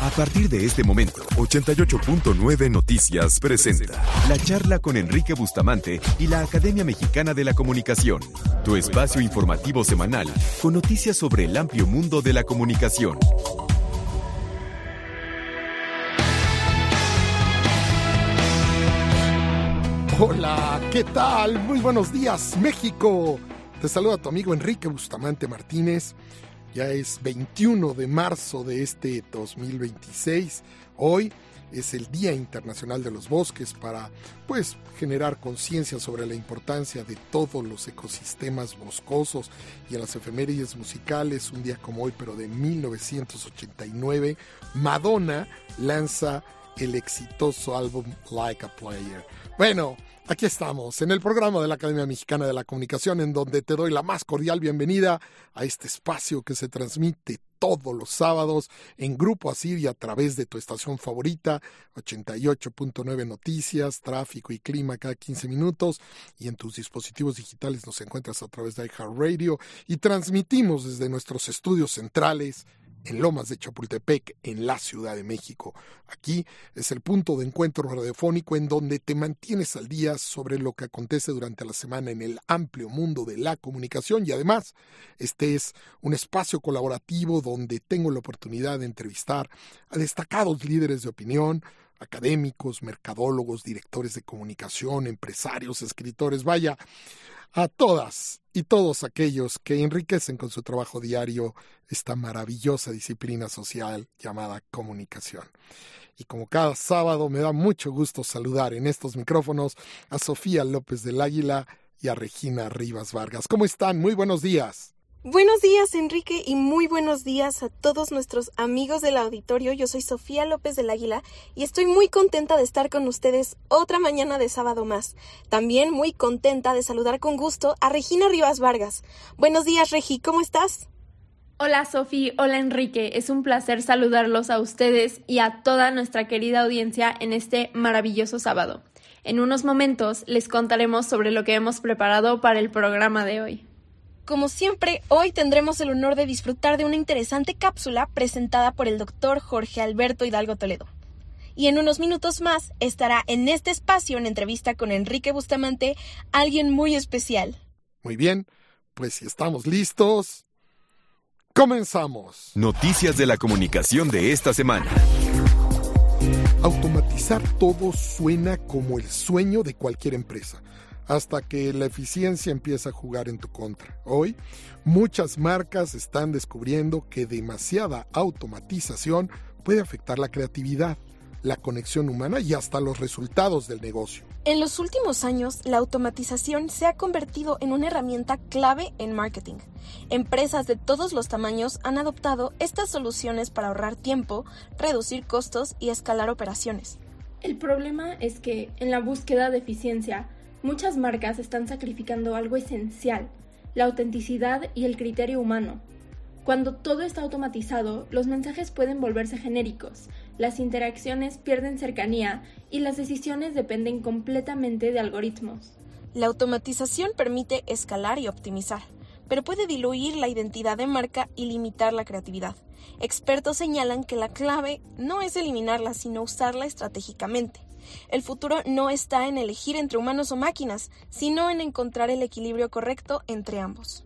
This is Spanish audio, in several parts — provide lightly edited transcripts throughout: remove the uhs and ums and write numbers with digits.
A partir de este momento, 88.9 Noticias presenta la charla con Enrique Bustamante y la Academia Mexicana de la Comunicación, tu espacio informativo semanal con noticias sobre el amplio mundo de la comunicación. Hola, ¿qué tal? Muy buenos días, México. Te saluda tu amigo Enrique Bustamante Martínez. Ya es 21 de marzo de este 2026. Hoy es el Día Internacional de los Bosques para, generar conciencia sobre la importancia de todos los ecosistemas boscosos. Y en las efemérides musicales, un día como hoy, pero de 1989, Madonna lanza el exitoso álbum Like a Player. Bueno, aquí estamos en el programa de la Academia Mexicana de la Comunicación, en donde te doy la más cordial bienvenida a este espacio que se transmite todos los sábados en Grupo ASIR y a través de tu estación favorita, 88.9 Noticias, tráfico y clima cada 15 minutos, y en tus dispositivos digitales nos encuentras a través de iHeartRadio y transmitimos desde nuestros estudios centrales en Lomas de Chapultepec, en la Ciudad de México. Aquí es el punto de encuentro radiofónico en donde te mantienes al día sobre lo que acontece durante la semana en el amplio mundo de la comunicación, y además este es un espacio colaborativo donde tengo la oportunidad de entrevistar a destacados líderes de opinión, académicos, mercadólogos, directores de comunicación, empresarios, escritores, a todas y todos aquellos que enriquecen con su trabajo diario esta maravillosa disciplina social llamada comunicación. Y como cada sábado me da mucho gusto saludar en estos micrófonos a Sofía López del Águila y a Regina Rivas Vargas. ¿Cómo están? Muy buenos días. Buenos días, Enrique, y muy buenos días a todos nuestros amigos del auditorio. Yo soy Sofía López del Águila y estoy muy contenta de estar con ustedes otra mañana de sábado más. También muy contenta de saludar con gusto a Regina Rivas Vargas. Buenos días, Regi, ¿cómo estás? Hola, Sofi. Hola, Enrique. Es un placer saludarlos a ustedes y a toda nuestra querida audiencia en este maravilloso sábado. En unos momentos les contaremos sobre lo que hemos preparado para el programa de hoy. Como siempre, hoy tendremos el honor de disfrutar de una interesante cápsula presentada por el doctor Jorge Alberto Hidalgo Toledo. Y en unos minutos más estará en este espacio en entrevista con Enrique Bustamante alguien muy especial. Muy bien, pues si estamos listos, comenzamos. Noticias de la comunicación de esta semana. Automatizar todo suena como el sueño de cualquier empresa, hasta que la eficiencia empieza a jugar en tu contra. Hoy, muchas marcas están descubriendo que demasiada automatización puede afectar la creatividad, la conexión humana y hasta los resultados del negocio. En los últimos años, la automatización se ha convertido en una herramienta clave en marketing. Empresas de todos los tamaños han adoptado estas soluciones para ahorrar tiempo, reducir costos y escalar operaciones. El problema es que, en la búsqueda de eficiencia, muchas marcas están sacrificando algo esencial, la autenticidad y el criterio humano. Cuando todo está automatizado, los mensajes pueden volverse genéricos, las interacciones pierden cercanía y las decisiones dependen completamente de algoritmos. La automatización permite escalar y optimizar, pero puede diluir la identidad de marca y limitar la creatividad. Expertos señalan que la clave no es eliminarla, sino usarla estratégicamente. El futuro no está en elegir entre humanos o máquinas, sino en encontrar el equilibrio correcto entre ambos.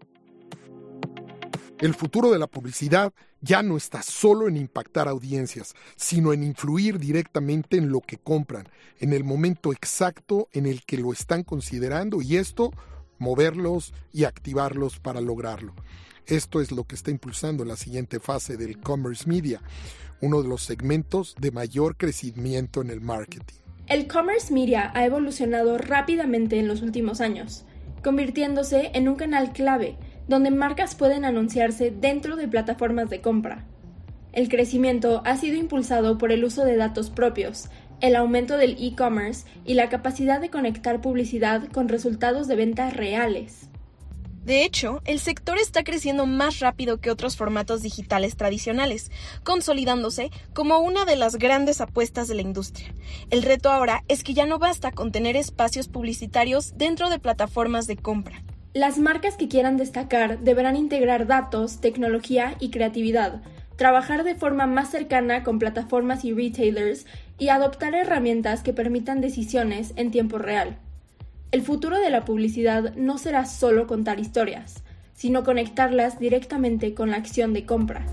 El futuro de la publicidad ya no está solo en impactar audiencias, sino en influir directamente en lo que compran, en el momento exacto en el que lo están considerando, y esto, moverlos y activarlos para lograrlo. Esto es lo que está impulsando la siguiente fase del Commerce Media, uno de los segmentos de mayor crecimiento en el marketing. El Commerce Media ha evolucionado rápidamente en los últimos años, convirtiéndose en un canal clave donde marcas pueden anunciarse dentro de plataformas de compra. El crecimiento ha sido impulsado por el uso de datos propios, el aumento del e-commerce y la capacidad de conectar publicidad con resultados de ventas reales. De hecho, el sector está creciendo más rápido que otros formatos digitales tradicionales, consolidándose como una de las grandes apuestas de la industria. El reto ahora es que ya no basta con tener espacios publicitarios dentro de plataformas de compra. Las marcas que quieran destacar deberán integrar datos, tecnología y creatividad, trabajar de forma más cercana con plataformas y retailers y adoptar herramientas que permitan decisiones en tiempo real. El futuro de la publicidad no será solo contar historias, sino conectarlas directamente con la acción de compra.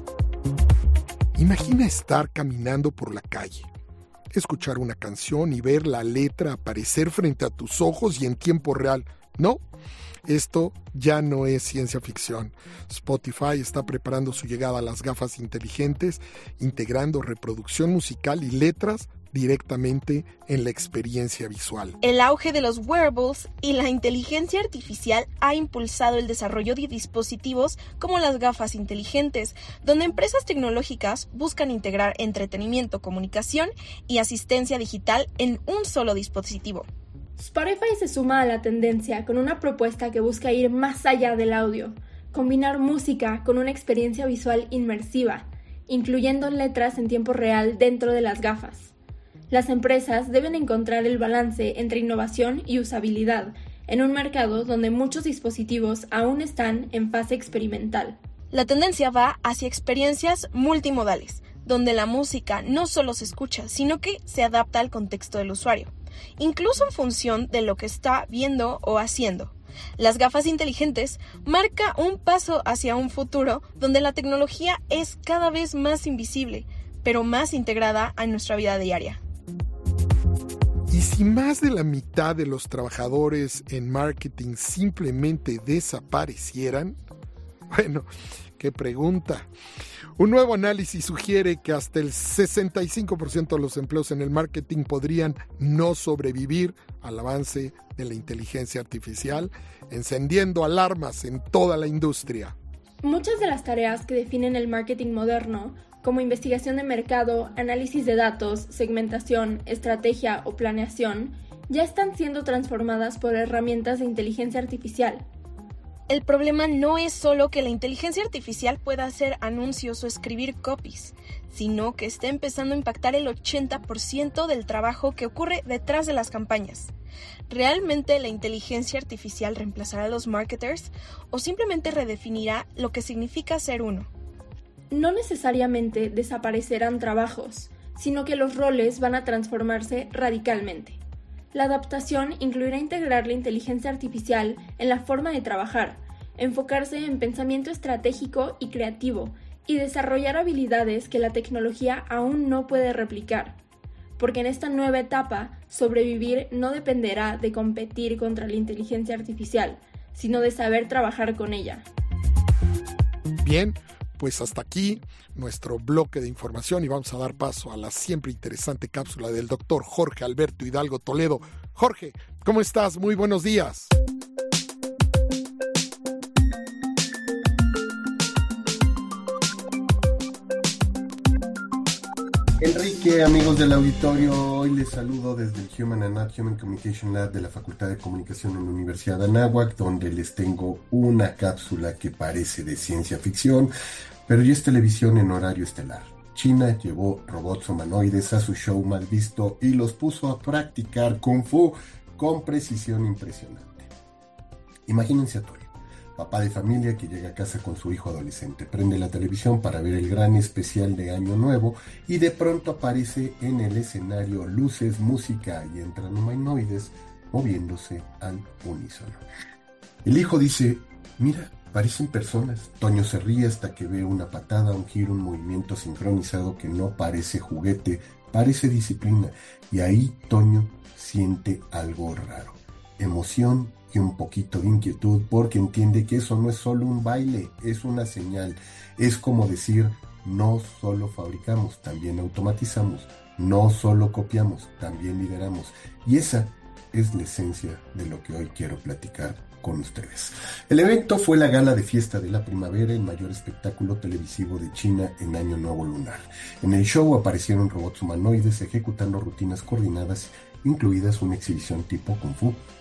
Imagina estar caminando por la calle, escuchar una canción y ver la letra aparecer frente a tus ojos y en tiempo real. No, esto ya no es ciencia ficción. Spotify está preparando su llegada a las gafas inteligentes, integrando reproducción musical y letras directamente en la experiencia visual. El auge de los wearables y la inteligencia artificial ha impulsado el desarrollo de dispositivos como las gafas inteligentes, donde empresas tecnológicas buscan integrar entretenimiento, comunicación y asistencia digital en un solo dispositivo. Spotify se suma a la tendencia con una propuesta que busca ir más allá del audio, combinar música con una experiencia visual inmersiva, incluyendo letras en tiempo real dentro de las gafas. Las empresas deben encontrar el balance entre innovación y usabilidad en un mercado donde muchos dispositivos aún están en fase experimental. La tendencia va hacia experiencias multimodales, donde la música no solo se escucha, sino que se adapta al contexto del usuario, incluso en función de lo que está viendo o haciendo. Las gafas inteligentes marca un paso hacia un futuro donde la tecnología es cada vez más invisible, pero más integrada a nuestra vida diaria. ¿Y si más de la mitad de los trabajadores en marketing simplemente desaparecieran? Bueno, qué pregunta. Un nuevo análisis sugiere que hasta el 65% de los empleos en el marketing podrían no sobrevivir al avance de la inteligencia artificial, encendiendo alarmas en toda la industria. Muchas de las tareas que definen el marketing moderno, como investigación de mercado, análisis de datos, segmentación, estrategia o planeación, ya están siendo transformadas por herramientas de inteligencia artificial. El problema no es solo que la inteligencia artificial pueda hacer anuncios o escribir copies, sino que está empezando a impactar el 80% del trabajo que ocurre detrás de las campañas. ¿Realmente la inteligencia artificial reemplazará a los marketers o simplemente redefinirá lo que significa ser uno? No necesariamente desaparecerán trabajos, sino que los roles van a transformarse radicalmente. La adaptación incluirá integrar la inteligencia artificial en la forma de trabajar, enfocarse en pensamiento estratégico y creativo y desarrollar habilidades que la tecnología aún no puede replicar. Porque en esta nueva etapa, sobrevivir no dependerá de competir contra la inteligencia artificial, sino de saber trabajar con ella. Bien, pues hasta aquí nuestro bloque de información y vamos a dar paso a la siempre interesante cápsula del doctor Jorge Alberto Hidalgo Toledo. Jorge, ¿cómo estás? Muy buenos días. Enrique, amigos del auditorio, hoy les saludo desde el Human and Not Human Communication Lab de la Facultad de Comunicación en la Universidad de Anáhuac, donde les tengo una cápsula que parece de ciencia ficción, pero ya es televisión en horario estelar. China llevó robots humanoides a su show mal visto y los puso a practicar Kung Fu con precisión impresionante. Imagínense a Toyo, papá de familia que llega a casa con su hijo adolescente, prende la televisión para ver el gran especial de Año Nuevo y de pronto aparece en el escenario luces, música y entran humanoides moviéndose al unísono. El hijo dice, mira, parecen personas. Toño se ríe hasta que ve una patada, un giro, un movimiento sincronizado que no parece juguete, parece disciplina. Y ahí Toño siente algo raro, emoción y un poquito de inquietud, porque entiende que eso no es solo un baile, es una señal. Es como decir, no solo fabricamos, también automatizamos, no solo copiamos, también lideramos. Y esa es la esencia de lo que hoy quiero platicar con ustedes. El evento fue la gala de fiesta de la primavera, el mayor espectáculo televisivo de China en Año Nuevo Lunar. En el show aparecieron robots humanoides ejecutando rutinas coordinadas, incluidas una exhibición tipo Kung Fu.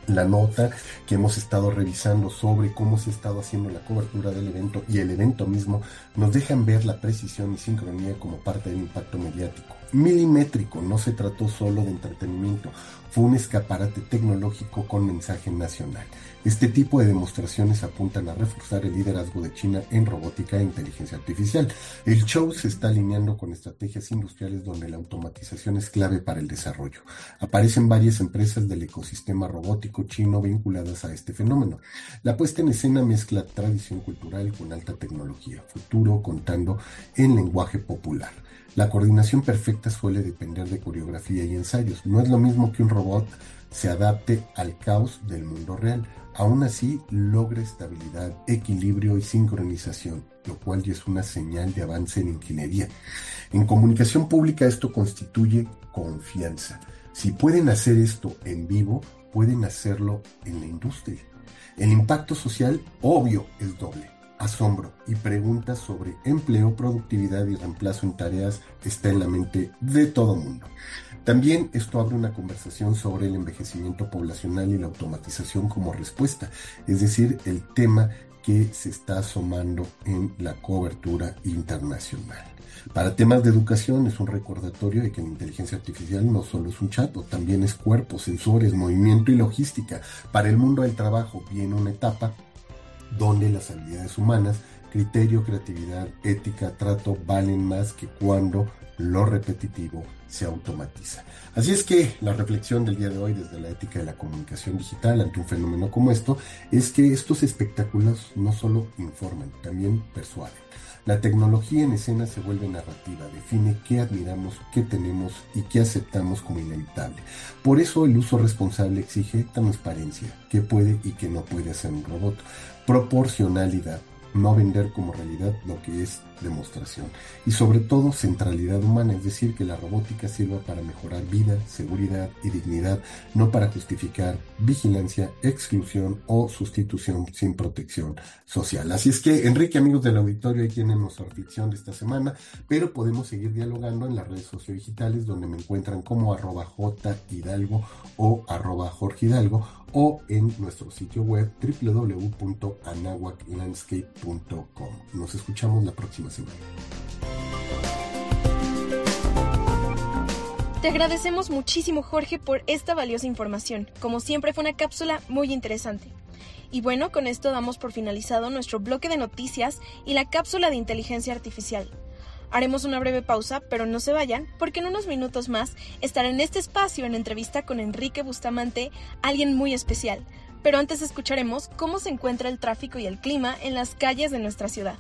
La nota que hemos estado revisando sobre cómo se ha estado haciendo la cobertura del evento y el evento mismo nos dejan ver la precisión y sincronía como parte del impacto mediático. Milimétrico, no se trató solo de entretenimiento, fue un escaparate tecnológico con mensaje nacional. Este tipo de demostraciones apuntan a reforzar el liderazgo de China en robótica e inteligencia artificial. El show se está alineando con estrategias industriales donde la automatización es clave para el desarrollo. Aparecen varias empresas del ecosistema robótico chino vinculadas a este fenómeno. La puesta en escena mezcla tradición cultural con alta tecnología, futuro contando en lenguaje popular. La coordinación perfecta suele depender de coreografía y ensayos. No es lo mismo que un robot se adapte al caos del mundo real. Aún así, logra estabilidad, equilibrio y sincronización, lo cual ya es una señal de avance en ingeniería. En comunicación pública esto constituye confianza. Si pueden hacer esto en vivo, pueden hacerlo en la industria. El impacto social, obvio, es doble. Asombro y preguntas sobre empleo, productividad y reemplazo en tareas está en la mente de todo mundo. También esto abre una conversación sobre el envejecimiento poblacional y la automatización como respuesta, es decir, el tema que se está asomando en la cobertura internacional. Para temas de educación es un recordatorio de que la inteligencia artificial no solo es un chatbot, también es cuerpo, sensores, movimiento y logística. Para el mundo del trabajo viene una etapa donde las habilidades humanas, criterio, creatividad, ética, trato valen más que cuando lo repetitivo se automatiza. Así es que la reflexión del día de hoy desde la ética de la comunicación digital ante un fenómeno como esto es que estos espectáculos no solo informan, también persuaden. La tecnología en escena se vuelve narrativa, define qué admiramos, qué tenemos y qué aceptamos como inevitable. Por eso el uso responsable exige transparencia, qué puede y qué no puede hacer un robot, proporcionalidad, no vender como realidad lo que es demostración y sobre todo centralidad humana, es decir, que la robótica sirva para mejorar vida, seguridad y dignidad, no para justificar vigilancia, exclusión o sustitución sin protección social. Así es que, Enrique, amigos del auditorio, ahí tienen nuestra reflexión de esta semana, pero podemos seguir dialogando en las redes sociodigitales donde me encuentran como @jhidalgo o @jorgehidalgo o en nuestro sitio web www.anahuaclandscape.com. Nos escuchamos la próxima semana. Te agradecemos muchísimo, Jorge, por esta valiosa información. Como siempre, fue una cápsula muy interesante. Y bueno, con esto damos por finalizado nuestro bloque de noticias y la cápsula de inteligencia artificial. Haremos una breve pausa, pero no se vayan, porque en unos minutos más estará en este espacio en entrevista con Enrique Bustamante, alguien muy especial. Pero antes escucharemos cómo se encuentra el tráfico y el clima en las calles de nuestra ciudad.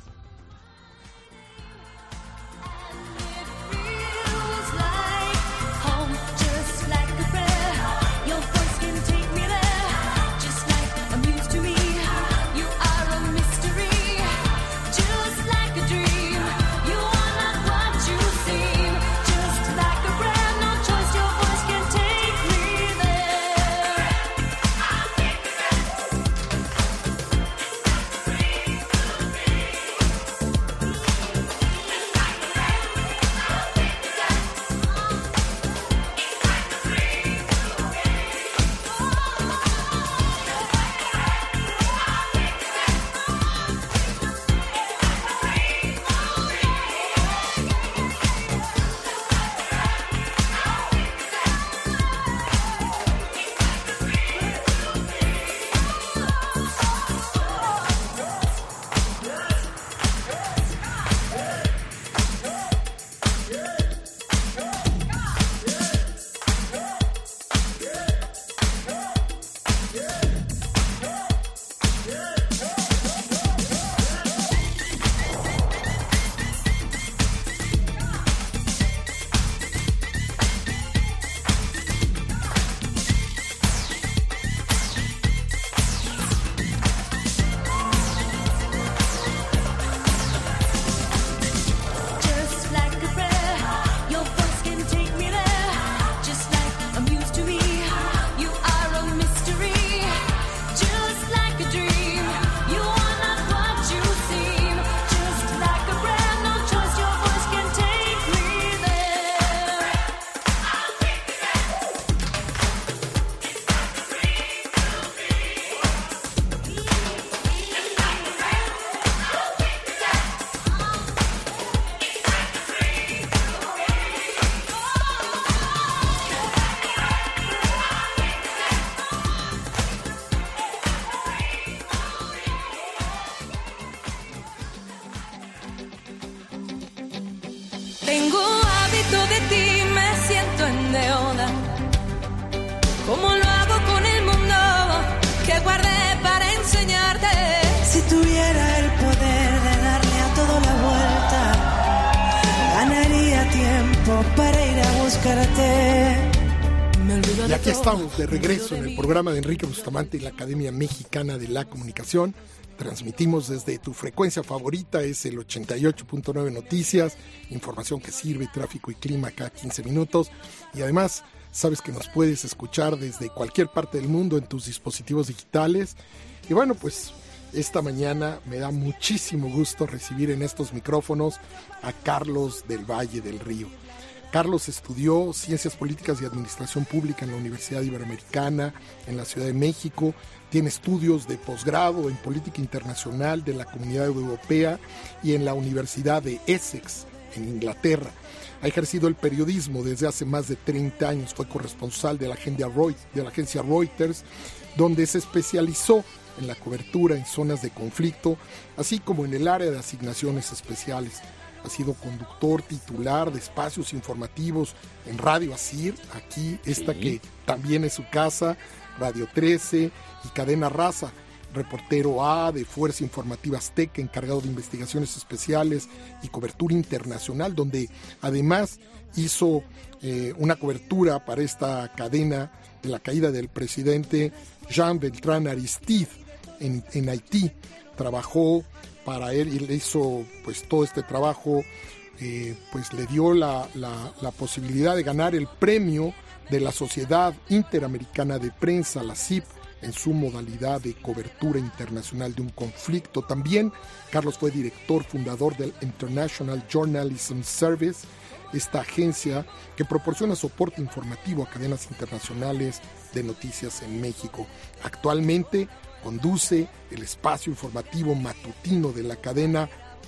tiempo para ir a buscarte. Y aquí estamos de regreso en el programa de Enrique Bustamante y la Academia Mexicana de la Comunicación. Transmitimos desde tu frecuencia favorita, es el 88.9 Noticias, información que sirve, tráfico y clima cada 15 minutos. Y además, sabes que nos puedes escuchar desde cualquier parte del mundo en tus dispositivos digitales. Y bueno, pues esta mañana me da muchísimo gusto recibir en estos micrófonos a Carlos del Valle del Río. Carlos estudió Ciencias Políticas y Administración Pública en la Universidad Iberoamericana, en la Ciudad de México. Tiene estudios de posgrado en Política Internacional de la Comunidad Europea y en la Universidad de Essex, en Inglaterra. Ha ejercido el periodismo desde hace más de 30 años. Fue corresponsal de la agencia Reuters, donde se especializó en la cobertura en zonas de conflicto, así como en el área de asignaciones especiales. Ha sido conductor titular de espacios informativos en Radio Asir, aquí, esta que también es su casa, Radio 13 y Cadena Raza, reportero A de Fuerza Informativa Azteca, encargado de investigaciones especiales y cobertura internacional, donde además hizo una cobertura para esta cadena de la caída del presidente Jean Beltrán Aristide en Haití. Trabajó para él y le hizo pues todo este trabajo, pues le dio la posibilidad de ganar el premio de la Sociedad Interamericana de Prensa, la CIP, en su modalidad de cobertura internacional de un conflicto. También Carlos fue director fundador del International Journalism Service, esta agencia que proporciona soporte informativo a cadenas internacionales de noticias en México. Actualmente conduce el espacio informativo matutino de la cadena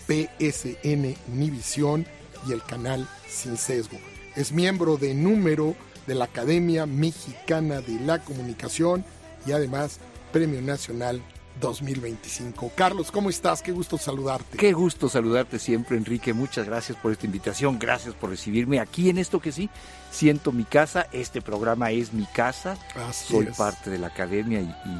PSN Univisión y el canal Sin Sesgo. Es miembro de número de la Academia Mexicana de la Comunicación y además Premio Nacional 2025. Carlos, ¿cómo estás? Qué gusto saludarte. Qué gusto saludarte siempre, Enrique. Muchas gracias por esta invitación. Gracias por recibirme aquí en esto que sí, siento mi casa. Este programa es mi casa. Soy parte de la academia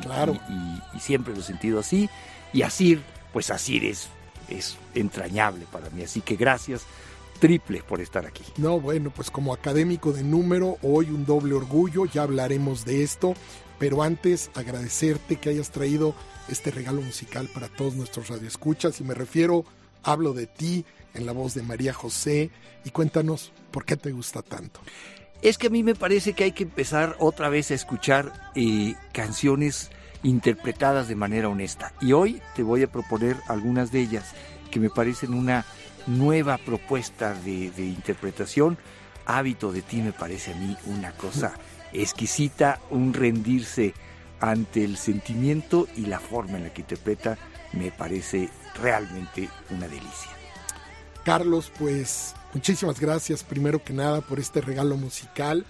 y siempre lo he sentido así. Y Asir, pues Asir es entrañable para mí. Así que gracias triple por estar aquí. No, bueno, pues como académico de número, hoy un doble orgullo. Ya hablaremos de esto. Pero antes, agradecerte que hayas traído este regalo musical para todos nuestros radioescuchas, y me refiero, hablo de ti, en la voz de María José, y cuéntanos por qué te gusta tanto. Es que a mí me parece que hay que empezar otra vez a escuchar canciones interpretadas de manera honesta, y hoy te voy a proponer algunas de ellas que me parecen una nueva propuesta de interpretación. Hábito de ti me parece a mí una cosa exquisita, un rendirse ante el sentimiento, y la forma en la que interpreta me parece realmente una delicia. Carlos, pues muchísimas gracias primero que nada por este regalo musical,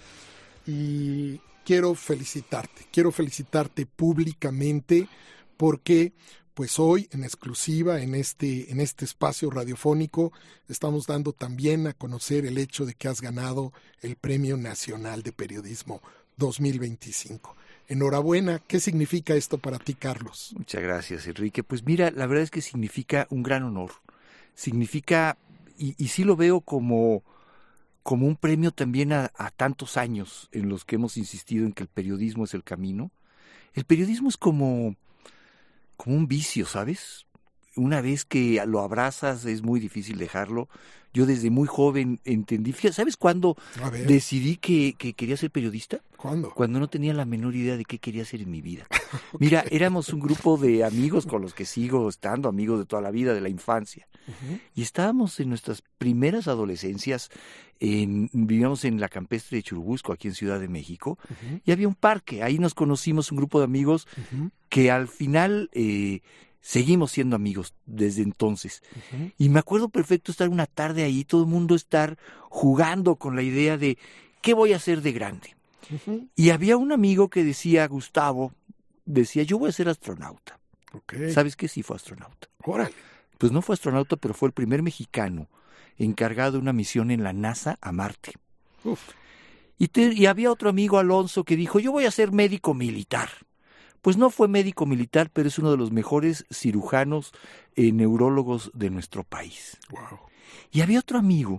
y quiero felicitarte públicamente porque pues hoy en exclusiva en este espacio radiofónico estamos dando también a conocer el hecho de que has ganado el Premio Nacional de Periodismo 2025. Enhorabuena. ¿Qué significa esto para ti, Carlos? Muchas gracias, Enrique. Pues mira, la verdad es que significa un gran honor. Significa, y sí lo veo como un premio también a tantos años en los que hemos insistido en que el periodismo es el camino. El periodismo es como un vicio, ¿sabes? Una vez que lo abrazas es muy difícil dejarlo. Yo desde muy joven entendí, ¿sabes cuándo decidí que quería ser periodista? ¿Cuándo? Cuando no tenía la menor idea de qué quería hacer en mi vida. Okay. Mira, éramos un grupo de amigos con los que sigo estando, amigos de toda la vida, de la infancia. Uh-huh. Y estábamos en nuestras primeras adolescencias, vivíamos en la campestre de Churubusco, aquí en Ciudad de México, uh-huh. Y había un parque. Ahí nos conocimos un grupo de amigos uh-huh. que al final seguimos siendo amigos desde entonces. Uh-huh. Y me acuerdo perfecto estar una tarde ahí, todo el mundo estar jugando con la idea de ¿qué voy a hacer de grande? Uh-huh. Y había un amigo que decía, Gustavo, yo voy a ser astronauta. Okay. ¿Sabes qué? Sí fue astronauta. ¡Órale! Pues no fue astronauta, pero fue el primer mexicano encargado de una misión en la NASA a Marte. Uf. Y había otro amigo, Alonso, que dijo, yo voy a ser médico militar. Pues no fue médico militar, pero es uno de los mejores cirujanos neurólogos de nuestro país. Wow. Y había otro amigo,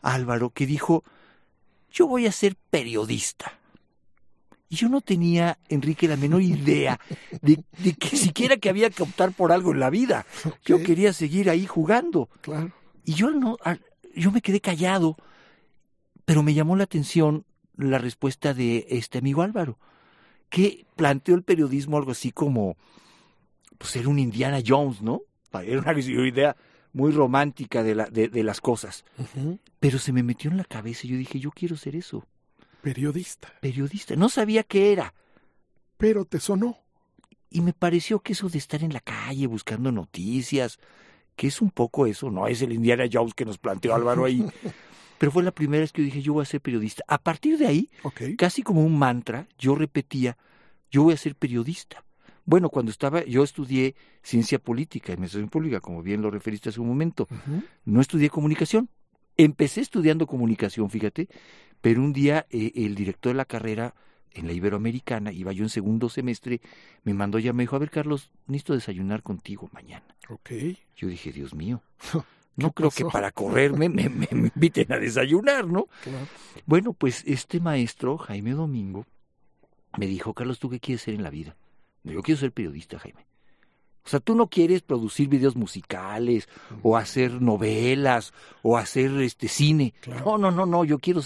Álvaro, que dijo, yo voy a ser periodista. Y yo no tenía, Enrique, la menor idea de que siquiera que había que optar por algo en la vida. Okay. Yo quería seguir ahí jugando. Claro. Y yo me quedé callado, pero me llamó la atención la respuesta de este amigo Álvaro, que planteó el periodismo algo así como, pues era un Indiana Jones, ¿no? Era una idea muy romántica de las cosas. Uh-huh. Pero se me metió en la cabeza y yo dije, yo quiero ser eso. Periodista. No sabía qué era. Pero te sonó. Y me pareció que eso de estar en la calle buscando noticias, que es un poco eso, no es el Indiana Jones que nos planteó Álvaro ahí, pero fue la primera vez que yo dije, yo voy a ser periodista. A partir de ahí, casi como un mantra, yo repetía, yo voy a ser periodista. Bueno, yo estudié ciencia política, administración pública, como bien lo referiste hace un momento. Uh-huh. No estudié comunicación. Empecé estudiando comunicación, fíjate, pero un día el director de la carrera en la Iberoamericana, iba yo en segundo semestre, me mandó ya, me dijo, a ver, Carlos, necesito desayunar contigo mañana. Okay. Yo dije, Dios mío, no creo que para correrme me inviten a desayunar, ¿no? Claro. Bueno, pues este maestro, Jaime Domingo, me dijo, Carlos, ¿tú qué quieres ser en la vida? Yo quiero ser periodista, Jaime. O sea, tú no quieres producir videos musicales, o hacer novelas, o hacer cine. Claro. No, yo quiero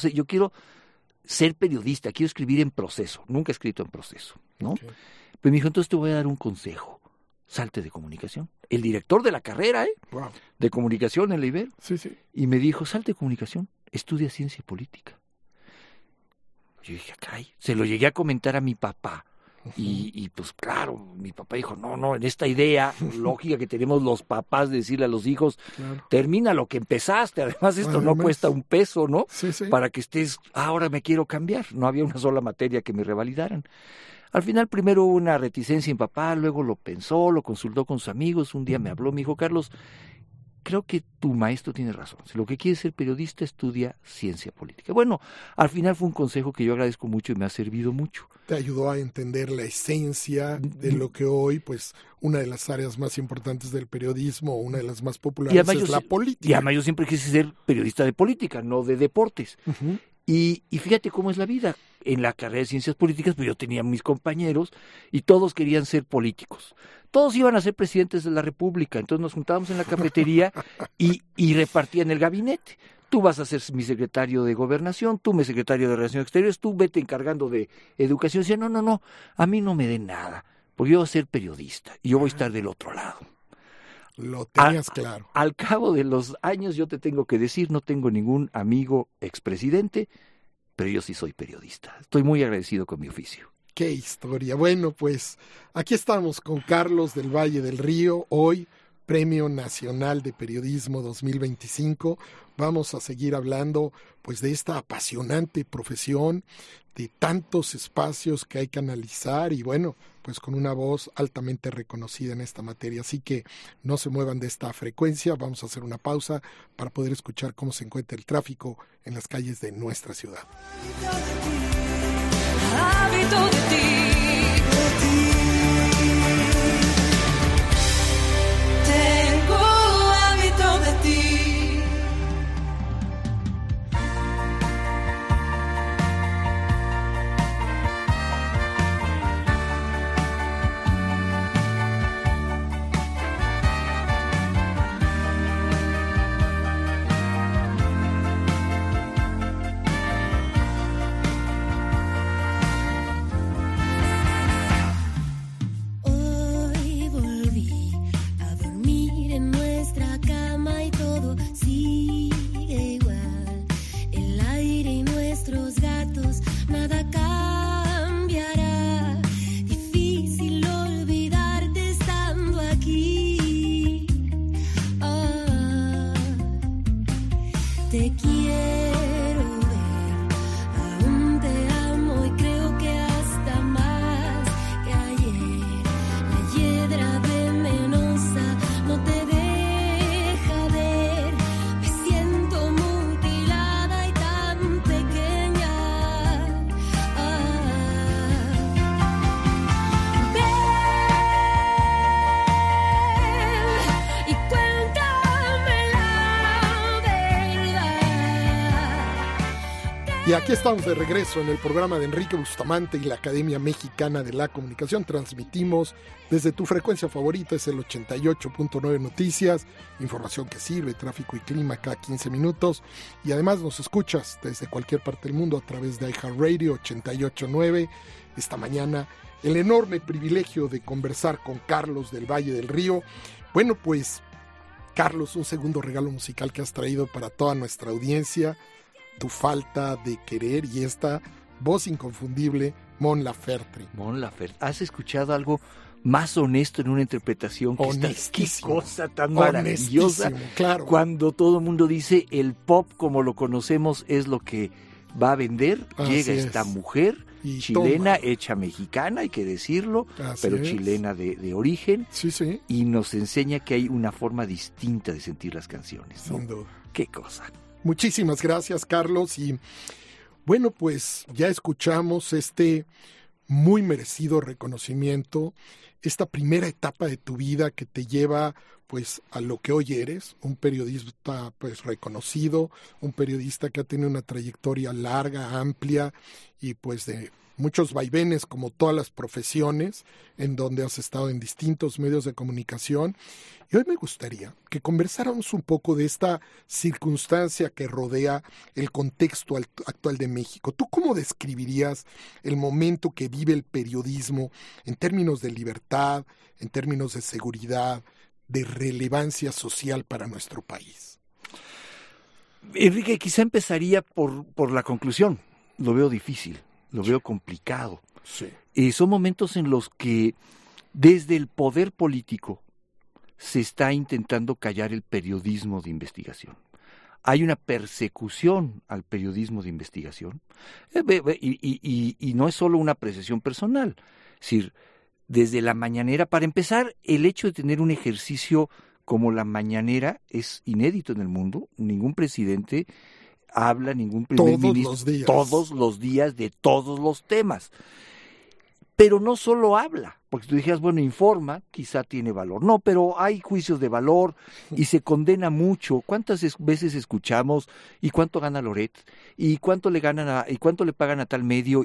ser periodista, quiero escribir en proceso. Nunca he escrito en proceso, ¿no? Okay. Pero me dijo, entonces te voy a dar un consejo. Salte de comunicación. El director de la carrera, wow, de comunicación en la Ibero. Sí. Y me dijo, salte de comunicación, estudia ciencia política. Yo dije, caray, se lo llegué a comentar a mi papá. Y pues claro, mi papá dijo, no, en esta idea lógica que tenemos los papás de decirle a los hijos, claro, termina lo que empezaste, además esto no cuesta un peso, ¿no? Sí. Para que estés, ahora me quiero cambiar, no había una sola materia que me revalidaran. Al final primero hubo una reticencia en papá, luego lo pensó, lo consultó con sus amigos, un día me habló, me dijo, Carlos, creo que tu maestro tiene razón. Si lo que quieres ser periodista, estudia ciencia política. Bueno, al final fue un consejo que yo agradezco mucho y me ha servido mucho. Te ayudó a entender la esencia de lo que hoy, pues, una de las áreas más importantes del periodismo, una de las más populares, es la política. Y además yo siempre quise ser periodista de política, no de deportes. Uh-huh. Y fíjate cómo es la vida. En la carrera de ciencias políticas, pues yo tenía mis compañeros y todos querían ser políticos. Todos iban a ser presidentes de la República. Entonces nos juntábamos en la cafetería y repartían el gabinete. Tú vas a ser mi secretario de Gobernación, tú mi secretario de Relaciones Exteriores, tú vete encargando de Educación. Decía, no, a mí no me den nada, porque yo voy a ser periodista y yo voy a estar del otro lado. Lo tenías claro. Al cabo de los años yo te tengo que decir, no tengo ningún amigo expresidente, pero yo sí soy periodista. Estoy muy agradecido con mi oficio. ¡Qué historia! Bueno, pues aquí estamos con Carlos del Valle del Río, hoy Premio Nacional de Periodismo 2025. Vamos a seguir hablando pues de esta apasionante profesión, de tantos espacios que hay que analizar y bueno, pues con una voz altamente reconocida en esta materia. Así que no se muevan de esta frecuencia, vamos a hacer una pausa para poder escuchar cómo se encuentra el tráfico en las calles de nuestra ciudad. Hábito de ti. Tengo hábito de ti. Y aquí estamos de regreso en el programa de Enrique Bustamante y la Academia Mexicana de la Comunicación. Transmitimos desde tu frecuencia favorita, es el 88.9 Noticias, información que sirve, tráfico y clima cada 15 minutos. Y además nos escuchas desde cualquier parte del mundo a través de iHeartRadio 88.9. Esta mañana el enorme privilegio de conversar con Carlos del Valle del Río. Bueno, pues Carlos, un segundo regalo musical que has traído para toda nuestra audiencia. Tu falta de querer y esta voz inconfundible, Mon Laferte. Mon Laferte, ¿has escuchado algo más honesto en una interpretación? Qué cosa tan maravillosa. Claro. Cuando todo el mundo dice el pop como lo conocemos es lo que va a vender, llega esta mujer y chilena, hecha mexicana, hay que decirlo, pero chilena de origen, sí. Y nos enseña que hay una forma distinta de sentir las canciones, ¿no? Sin duda. Qué cosa. Muchísimas gracias, Carlos. Y bueno, pues ya escuchamos este muy merecido reconocimiento, esta primera etapa de tu vida que te lleva pues a lo que hoy eres, un periodista pues reconocido, un periodista que ha tenido una trayectoria larga, amplia y pues de muchos vaivenes como todas las profesiones en donde has estado en distintos medios de comunicación. Y hoy me gustaría que conversáramos un poco de esta circunstancia que rodea el contexto actual de México. ¿Tú cómo describirías el momento que vive el periodismo en términos de libertad, en términos de seguridad, de relevancia social para nuestro país? Enrique, quizá empezaría por la conclusión. Lo veo difícil, lo veo complicado. Sí. Son momentos en los que desde el poder político se está intentando callar el periodismo de investigación. Hay una persecución al periodismo de investigación y no es solo una apreciación personal. Es decir, desde la mañanera, para empezar, el hecho de tener un ejercicio como la mañanera es inédito en el mundo. Ningún presidente habla, ningún primer ministro todos los días de todos los temas. Pero no solo habla, porque tú dijeras, bueno, informa, quizá tiene valor. No, pero hay juicios de valor y se condena mucho. ¿Cuántas veces escuchamos y cuánto gana Loret? ¿Y cuánto le ganan y cuánto le pagan a tal medio?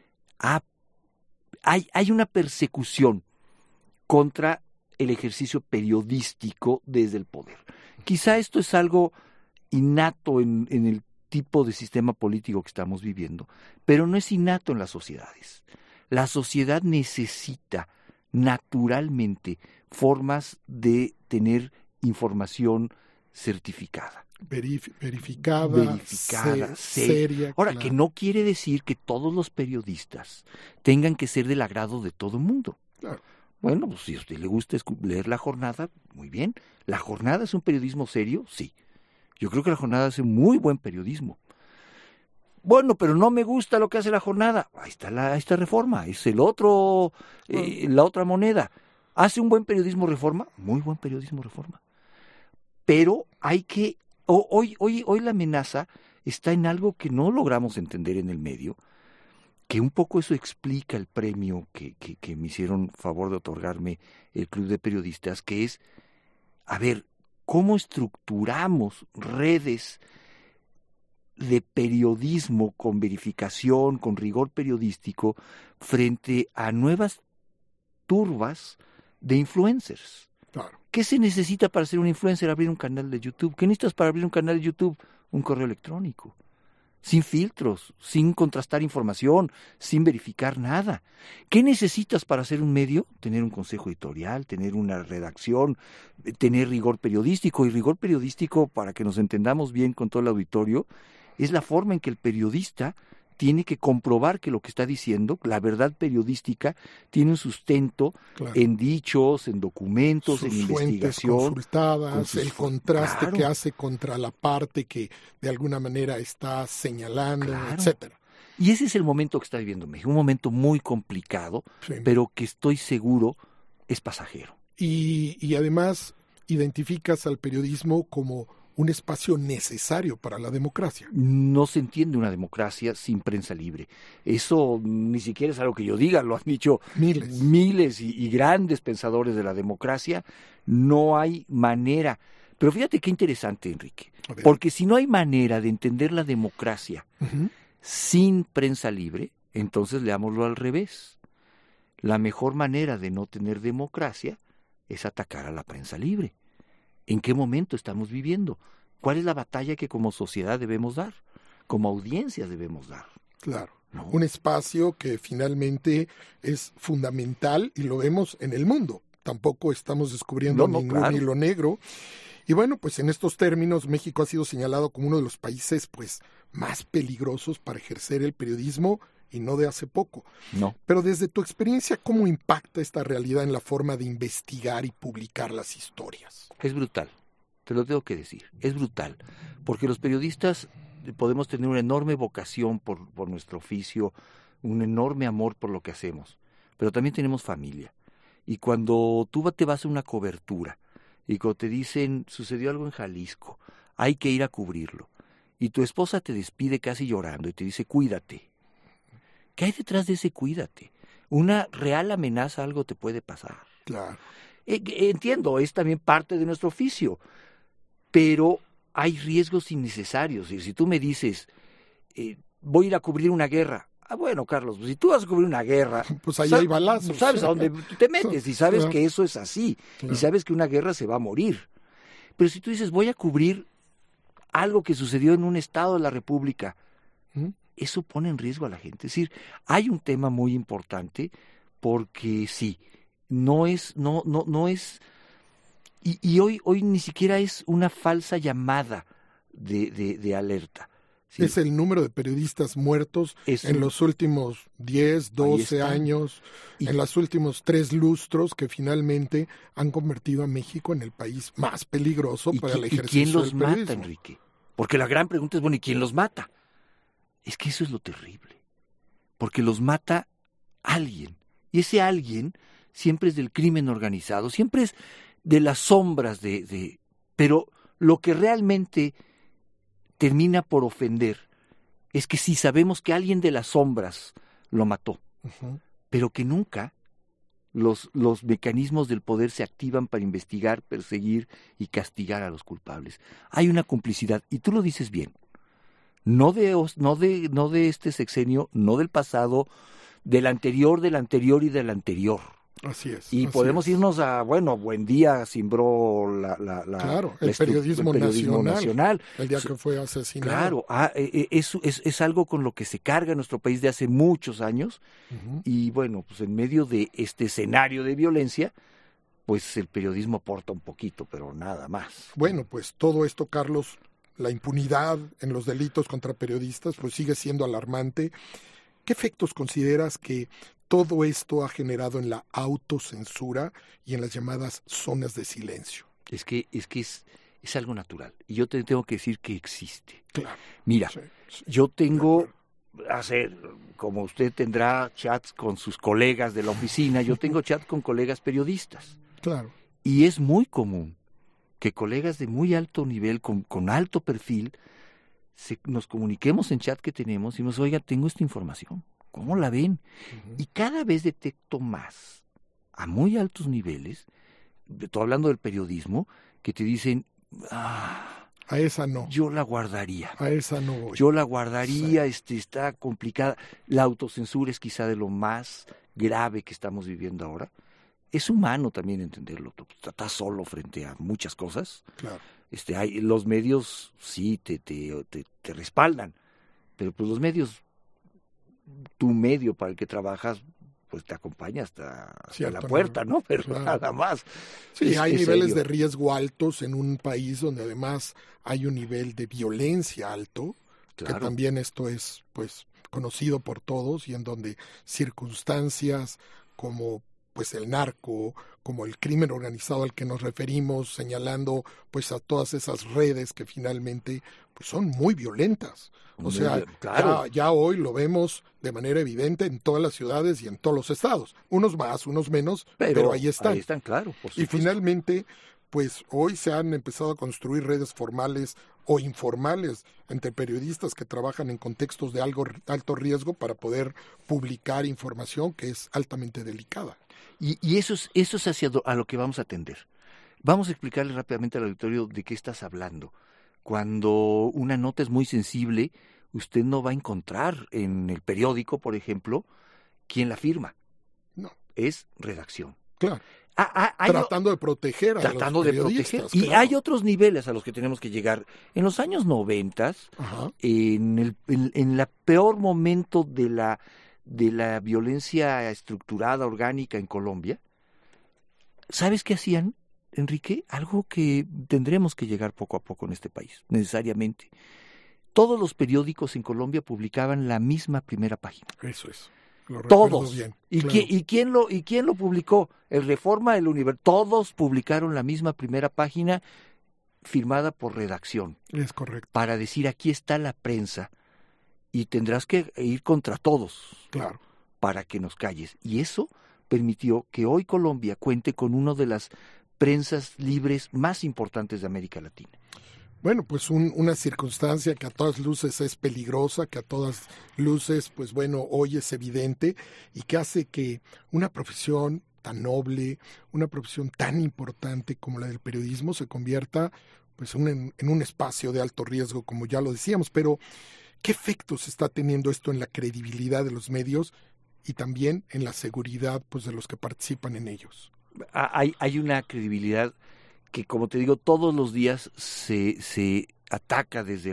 Hay una persecución contra el ejercicio periodístico desde el poder. Quizá esto es algo innato en el tipo de sistema político que estamos viviendo, pero no es innato en las sociedades. La sociedad necesita naturalmente formas de tener información certificada. Verificada, seria. Ahora, claro, que no quiere decir que todos los periodistas tengan que ser del agrado de todo el mundo. Claro. Bueno, pues si a usted le gusta leer La Jornada, muy bien. ¿La Jornada es un periodismo serio? Sí. Yo creo que La Jornada hace muy buen periodismo. Bueno, pero no me gusta lo que hace La Jornada. Ahí está esta Reforma, es el otro, la otra moneda. ¿Hace un buen periodismo Reforma? Muy buen periodismo Reforma. Pero hay que, hoy la amenaza está en algo que no logramos entender en el medio, que un poco eso explica el premio que me hicieron favor de otorgarme el Club de Periodistas, que es, a ver, ¿cómo estructuramos redes de periodismo con verificación, con rigor periodístico, frente a nuevas turbas de influencers? Claro. ¿Qué se necesita para ser un influencer? Abrir un canal de YouTube. ¿Qué necesitas para abrir un canal de YouTube? Un correo electrónico. Sin filtros, sin contrastar información, sin verificar nada. ¿Qué necesitas para hacer un medio? Tener un consejo editorial, tener una redacción, tener rigor periodístico. Y rigor periodístico, para que nos entendamos bien con todo el auditorio, es la forma en que el periodista tiene que comprobar que lo que está diciendo, la verdad periodística, tiene un sustento, claro, en dichos, en documentos, sus en investigación. Consultadas, el contraste, claro, que hace contra la parte que de alguna manera está señalando, claro, etcétera. Y ese es el momento que está viviendo México, un momento muy complicado, sí, pero que estoy seguro es pasajero. Y además identificas al periodismo como un espacio necesario para la democracia. No se entiende una democracia sin prensa libre. Eso ni siquiera es algo que yo diga, lo han dicho miles y grandes pensadores de la democracia. No hay manera. Pero fíjate qué interesante, Enrique, porque si no hay manera de entender la democracia sin prensa libre, entonces leámoslo al revés. La mejor manera de no tener democracia es atacar a la prensa libre. ¿En qué momento estamos viviendo? ¿Cuál es la batalla que como sociedad debemos dar? Como audiencia debemos dar. Claro. ¿No? Un espacio que finalmente es fundamental y lo vemos en el mundo. Tampoco estamos descubriendo ningún claro. hilo negro. Y bueno, pues en estos términos México ha sido señalado como uno de los países pues más peligrosos para ejercer el periodismo y no de hace poco. No. Pero desde tu experiencia, ¿cómo impacta esta realidad en la forma de investigar y publicar las historias? Es brutal, te lo tengo que decir, es brutal, porque los periodistas podemos tener una enorme vocación por nuestro oficio, un enorme amor por lo que hacemos, pero también tenemos familia. Y cuando tú te vas a una cobertura y cuando te dicen, sucedió algo en Jalisco, hay que ir a cubrirlo, y tu esposa te despide casi llorando y te dice, cuídate. ¿Qué hay detrás de ese cuídate? Una real amenaza, algo te puede pasar. Claro. Entiendo, es también parte de nuestro oficio, pero hay riesgos innecesarios. Y si tú me dices, voy a ir a cubrir una guerra, bueno, Carlos, pues si tú vas a cubrir una guerra, pues ahí hay balazos. Sabes a dónde te metes y sabes Claro. que eso es así, Claro. y sabes que una guerra se va a morir. Pero si tú dices, voy a cubrir algo que sucedió en un estado de la República, ¿Mm? eso pone en riesgo a la gente. Es decir, hay un tema muy importante porque sí, no es, y hoy ni siquiera es una falsa llamada de alerta. ¿Sí? Es el número de periodistas muertos en los últimos 10, 12 años, en los últimos 3 lustros que finalmente han convertido a México en el país más peligroso para el ejercicio ¿Y quién los del periodismo. mata, Enrique? Porque la gran pregunta es, bueno, ¿y quién los mata? Es que eso es lo terrible, porque los mata alguien, y ese alguien siempre es del crimen organizado, siempre es de las sombras pero lo que realmente termina por ofender es que sí sabemos que alguien de las sombras lo mató, Uh-huh. pero que nunca los mecanismos del poder se activan para investigar, perseguir y castigar a los culpables. Hay una complicidad, y tú lo dices bien. No de este sexenio, no del pasado, del anterior y del anterior. Así es. Y así podemos es. irnos a, buen día simbró Claro, el periodismo nacional, el día que fue asesinado. Claro, es algo con lo que se carga nuestro país de hace muchos años. Uh-huh. Y bueno, pues en medio de este escenario de violencia, pues el periodismo aporta un poquito, pero nada más. Bueno, pues todo esto, Carlos, la impunidad en los delitos contra periodistas, pues sigue siendo alarmante. ¿Qué efectos consideras que todo esto ha generado en la autocensura y en las llamadas zonas de silencio? Es que es algo natural. Y yo te tengo que decir que existe. Claro. Mira, Sí. yo tengo, como usted tendrá chats con sus colegas de la oficina, yo tengo chat con colegas periodistas. Claro. Y es muy común que colegas de muy alto nivel, con alto perfil, nos comuniquemos en chat que tenemos y nos oiga, tengo esta información, ¿cómo la ven? Uh-huh. Y cada vez detecto más, a muy altos niveles, estoy hablando del periodismo, que te dicen, A esa no. yo la guardaría. A esa no voy. Yo la guardaría, está complicada. La autocensura es quizá de lo más grave que estamos viviendo ahora. Es humano también entenderlo. Tú estás solo frente a muchas cosas. Claro. Los medios sí te respaldan, pero pues los medios, tu medio para el que trabajas, pues te acompaña hasta la puerta, ¿no? Pero claro. Nada más. Sí, hay niveles serio. de riesgo altos en un país donde además hay un nivel de violencia alto, Claro. que también esto es pues conocido por todos y en donde circunstancias como pues el narco, como el crimen organizado al que nos referimos, señalando pues a todas esas redes que finalmente pues son muy violentas. O sea, claro. ya hoy lo vemos de manera evidente en todas las ciudades y en todos los estados. Unos más, unos menos, pero ahí están. Ahí están, claro. Por Y supuesto. finalmente, pues hoy se han empezado a construir redes formales o informales entre periodistas que trabajan en contextos de alto riesgo para poder publicar información que es altamente delicada. Y eso es hacia a lo que vamos a atender. Vamos a explicarle rápidamente al auditorio de qué estás hablando. Cuando una nota es muy sensible usted no va a encontrar en el periódico, por ejemplo, quién la firma. No. Es redacción. Claro. Tratando de proteger a los periodistas. Y claro. hay otros niveles a los que tenemos que llegar. En los años 90, en la peor momento de la violencia estructurada, orgánica en Colombia, ¿sabes qué hacían, Enrique? Algo que tendremos que llegar poco a poco en este país, necesariamente. Todos los periódicos en Colombia publicaban la misma primera página. Eso es. Todos. Bien, ¿Y, claro. quién lo publicó? El Reforma, el Universal. Todos publicaron la misma primera página firmada por redacción. Es correcto. Para decir, aquí está la prensa y tendrás que ir contra todos. Claro. Para que nos calles. Y eso permitió que hoy Colombia cuente con una de las prensas libres más importantes de América Latina. Bueno, pues una circunstancia que a todas luces es peligrosa, que a todas luces, pues bueno, hoy es evidente y que hace que una profesión tan noble, una profesión tan importante como la del periodismo se convierta pues en un espacio de alto riesgo, como ya lo decíamos. Pero, ¿qué efectos está teniendo esto en la credibilidad de los medios y también en la seguridad pues de los que participan en ellos? Hay una credibilidad que, como te digo, todos los días se ataca desde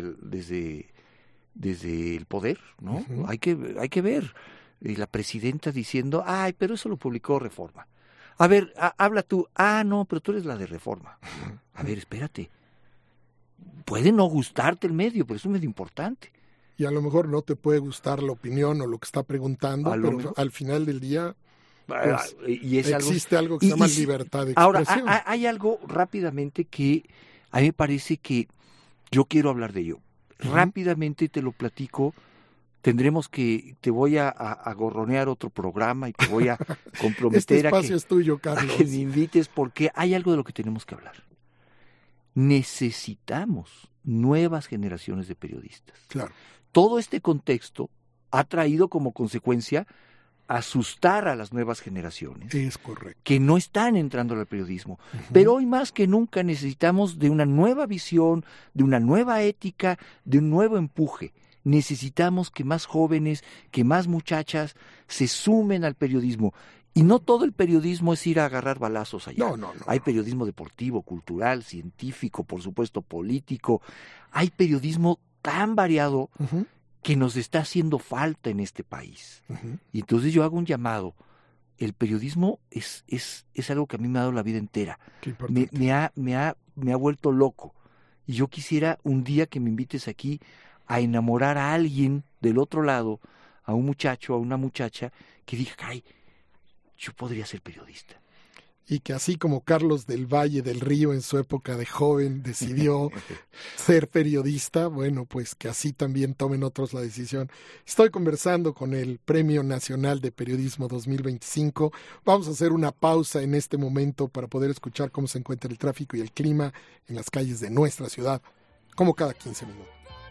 el poder, ¿no? Uh-huh. Hay que ver la presidenta diciendo, ay, pero eso lo publicó Reforma. A ver, habla tú. No, pero tú eres la de Reforma. Uh-huh. A ver, espérate. Puede no gustarte el medio, pero es un medio importante. Y a lo mejor no te puede gustar la opinión o lo que está preguntando, pero al final del día... Pues, y es existe algo que se llama libertad de expresión. Ahora, hay algo rápidamente que a mí me parece que yo quiero hablar de ello. Uh-huh. Rápidamente te lo platico. Te voy a gorronear otro programa y te voy a comprometer es tuyo, Carlos. a que me invites, porque hay algo de lo que tenemos que hablar. Necesitamos nuevas generaciones de periodistas. Claro. Todo este contexto ha traído como consecuencia asustar a las nuevas generaciones. Es correcto. Que no están entrando al periodismo. Uh-huh. Pero hoy más que nunca necesitamos de una nueva visión, de una nueva ética, de un nuevo empuje. Necesitamos que más jóvenes, que más muchachas se sumen al periodismo. Y no todo el periodismo es ir a agarrar balazos allá. No. Hay periodismo deportivo, cultural, científico, por supuesto político. Hay periodismo tan variado uh-huh. que nos está haciendo falta en este país. Uh-huh. Y entonces yo hago un llamado. El periodismo es algo que a mí me ha dado la vida entera. Me ha vuelto loco. Y yo quisiera un día que me invites aquí a enamorar a alguien del otro lado, a un muchacho, a una muchacha, que diga, ay, yo podría ser periodista. Y que así como Carlos del Valle del Río en su época de joven decidió ser periodista, bueno, pues que así también tomen otros la decisión. Estoy conversando con el Premio Nacional de Periodismo 2025. Vamos a hacer una pausa en este momento para poder escuchar cómo se encuentra el tráfico y el clima en las calles de nuestra ciudad, como cada 15 minutos.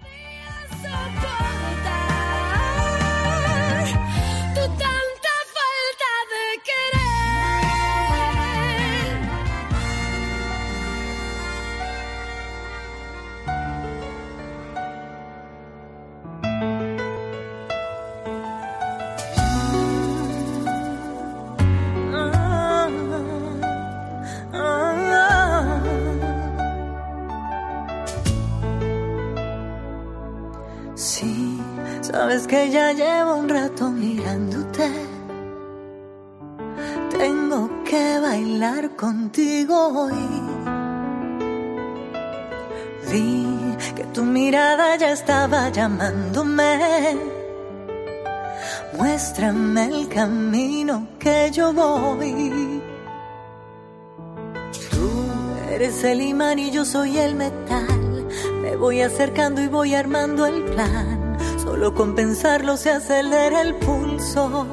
Sabes que ya llevo un rato mirándote. Tengo que bailar contigo hoy. Vi que tu mirada ya estaba llamándome. Muéstrame el camino que yo voy. Tú eres el imán y yo soy el metal. Me voy acercando y voy armando el plan. Solo con pensarlo se acelera el pulso.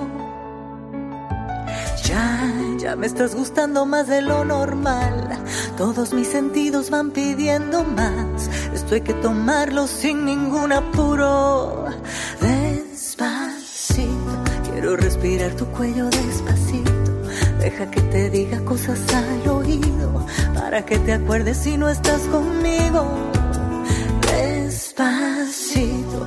Ya me estás gustando más de lo normal. Todos mis sentidos van pidiendo más. Esto hay que tomarlo sin ningún apuro. Despacito, quiero respirar tu cuello despacito. Deja que te diga cosas al oído, para que te acuerdes si no estás conmigo. Despacito, voy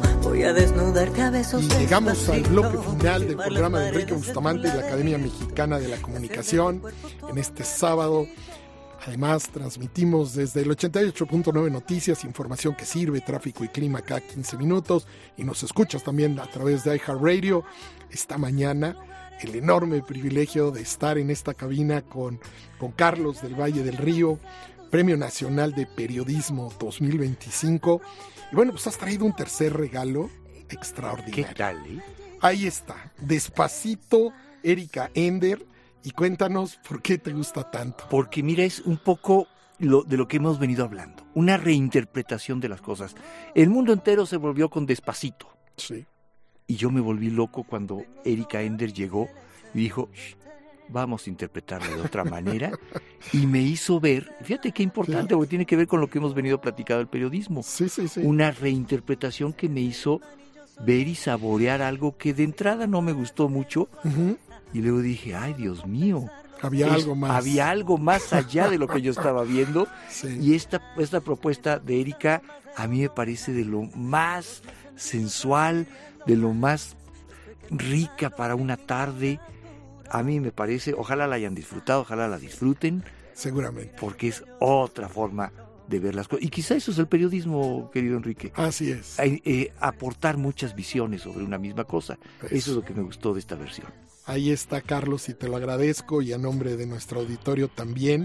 y a desnudarte a besos. Y llegamos al bloque final del programa de Enrique Bustamante de la Academia Mexicana de la Comunicación en este sábado. Además, transmitimos desde el 88.9 Noticias, información que sirve, tráfico y clima cada 15 minutos. Y nos escuchas también a través de iHeartRadio. Esta mañana, el enorme privilegio de estar en esta cabina con Carlos del Valle del Río, Premio Nacional de Periodismo 2025. Y bueno, pues has traído un tercer regalo extraordinario. ¿Qué tal, Ahí está, Despacito, Erika Ender. Y cuéntanos por qué te gusta tanto. Porque mira, es un poco de lo que hemos venido hablando, una reinterpretación de las cosas. El mundo entero se volvió con Despacito. Sí. Y yo me volví loco cuando Erika Ender llegó y dijo, vamos a interpretarlo de otra manera. Y me hizo ver, fíjate qué importante, porque tiene que ver con lo que hemos venido platicando del periodismo. Sí. Una reinterpretación que me hizo ver y saborear algo que de entrada no me gustó mucho. Uh-huh. Y luego dije, ay, Dios mío. Había algo más. Había algo más allá de lo que yo estaba viendo. Sí. Y esta propuesta de Erika a mí me parece de lo más sensual, de lo más rica para una tarde. A mí me parece, ojalá la hayan disfrutado, ojalá la disfruten. Seguramente. Porque es otra forma de ver las cosas. Y quizá eso es el periodismo, querido Enrique. Así es. Aportar muchas visiones sobre una misma cosa. Eso es lo que me gustó de esta versión. Ahí está, Carlos, y te lo agradezco, y a nombre de nuestro auditorio también.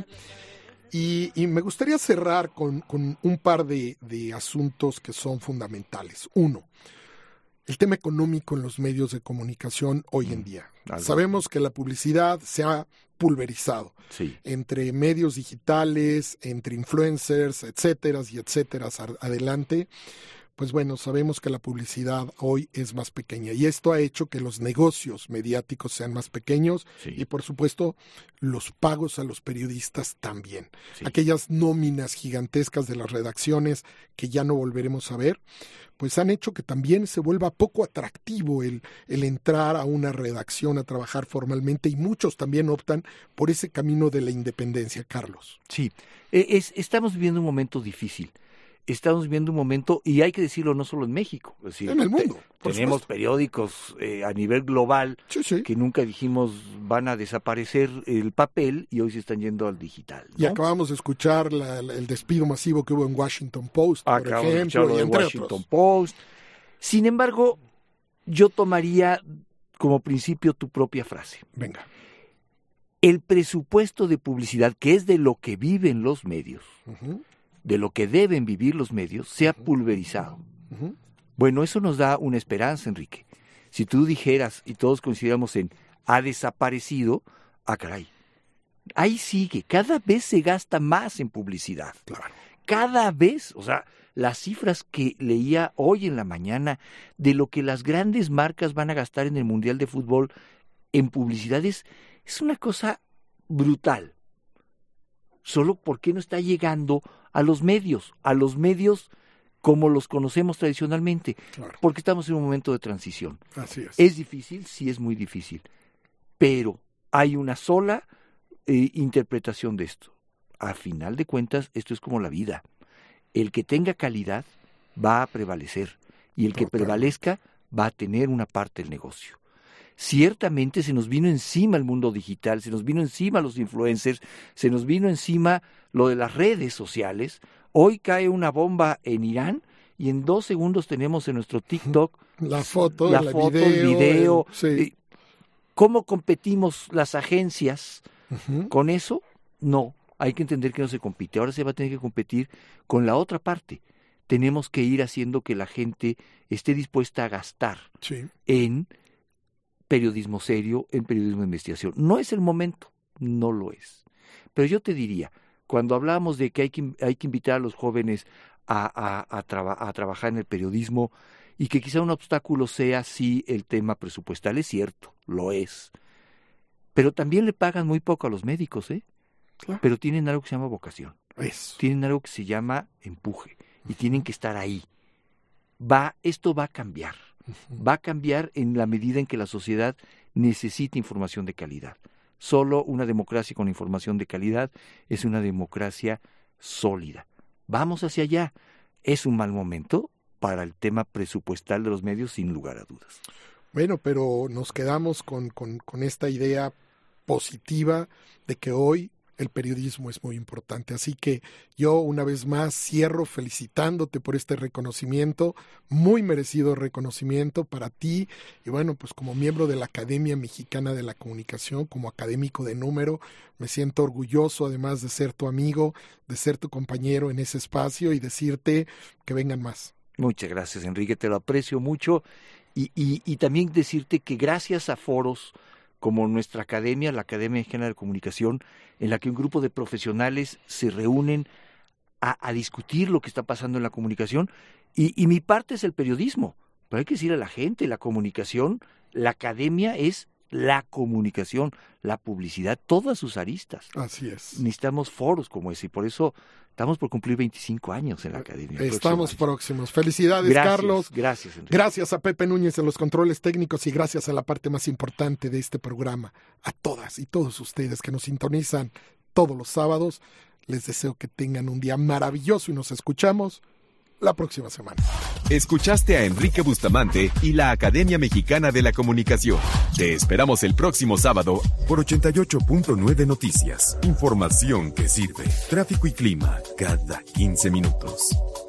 Y me gustaría cerrar con un par de asuntos que son fundamentales. Uno, el tema económico en los medios de comunicación hoy en día. Sabemos que la publicidad se ha pulverizado entre medios digitales, entre influencers, etcétera, adelante. Pues bueno, sabemos que la publicidad hoy es más pequeña y esto ha hecho que los negocios mediáticos sean más pequeños y por supuesto los pagos a los periodistas también. Aquellas nóminas gigantescas de las redacciones que ya no volveremos a ver, pues han hecho que también se vuelva poco atractivo el entrar a una redacción a trabajar formalmente y muchos también optan por ese camino de la independencia, Carlos. Sí, estamos viviendo un momento difícil. Estamos viviendo un momento, y hay que decirlo no solo en México, es decir, en el mundo. Tenemos periódicos a nivel global que nunca dijimos van a desaparecer el papel y hoy se están yendo al digital, ¿no? Y acabamos de escuchar el despido masivo que hubo en Washington Post, por ejemplo, y entre Washington Post. Sin embargo, yo tomaría como principio tu propia frase. Venga. El presupuesto de publicidad, que es de lo que viven los medios, de lo que deben vivir los medios, se ha pulverizado. Bueno, eso nos da una esperanza, Enrique. Si tú dijeras, y todos coincidamos en, ha desaparecido, caray. Ahí sigue, cada vez se gasta más en publicidad. Claro. Cada vez, o sea, las cifras que leía hoy en la mañana de lo que las grandes marcas van a gastar en el Mundial de Fútbol en publicidad es una cosa brutal. Solo porque no está llegando a los medios como los conocemos tradicionalmente, porque estamos en un momento de transición. Así es. ¿Es difícil? Sí, es muy difícil, pero hay una sola interpretación de esto. A final de cuentas, esto es como la vida. El que tenga calidad va a prevalecer, y el que prevalezca va a tener una parte del negocio. Ciertamente se nos vino encima el mundo digital, se nos vino encima los influencers, se nos vino encima lo de las redes sociales. Hoy cae una bomba en Irán y en 2 segundos tenemos en nuestro TikTok la foto, el video. ¿Cómo competimos las agencias con eso? No, hay que entender que no se compite. Ahora se va a tener que competir con la otra parte. Tenemos que ir haciendo que la gente esté dispuesta a gastar en periodismo serio, en periodismo de investigación. No es el momento, no lo es. Pero yo te diría, cuando hablábamos de que hay que invitar a los jóvenes a trabajar en el periodismo y que quizá un obstáculo sea sí el tema presupuestal, es cierto, lo es. Pero también le pagan muy poco a los médicos, Claro. Pero tienen algo que se llama vocación. Eso. Tienen algo que se llama empuje y tienen que estar ahí. Esto va a cambiar. Va a cambiar en la medida en que la sociedad necesita información de calidad. Solo una democracia con información de calidad es una democracia sólida. Vamos hacia allá. ¿Es un mal momento? para el tema presupuestal de los medios, sin lugar a dudas. Bueno, pero nos quedamos con esta idea positiva de que hoy el periodismo es muy importante. Así que yo una vez más cierro felicitándote por este reconocimiento, muy merecido reconocimiento para ti. Y bueno, pues como miembro de la Academia Mexicana de la Comunicación, como académico de número, me siento orgulloso además de ser tu amigo, de ser tu compañero en ese espacio y decirte que vengan más. Muchas gracias, Enrique, te lo aprecio mucho. Y también decirte que gracias a foros como nuestra academia, la Academia Mexicana de Comunicación, en la que un grupo de profesionales se reúnen a discutir lo que está pasando en la comunicación, y mi parte es el periodismo, pero hay que decir a la gente, la comunicación, la academia es la comunicación, la publicidad, todas sus aristas. Así es. Necesitamos foros como ese, y por eso estamos por cumplir 25 años en la academia. Estamos próximos. Felicidades, gracias, Carlos. Gracias, Enrique. Gracias a Pepe Núñez en los controles técnicos y gracias a la parte más importante de este programa, a todas y todos ustedes que nos sintonizan todos los sábados. Les deseo que tengan un día maravilloso y nos escuchamos la próxima semana. Escuchaste a Enrique Bustamante y la Academia Mexicana de la Comunicación. Te esperamos el próximo sábado por 88.9 Noticias. Información que sirve. Tráfico y clima cada 15 minutos.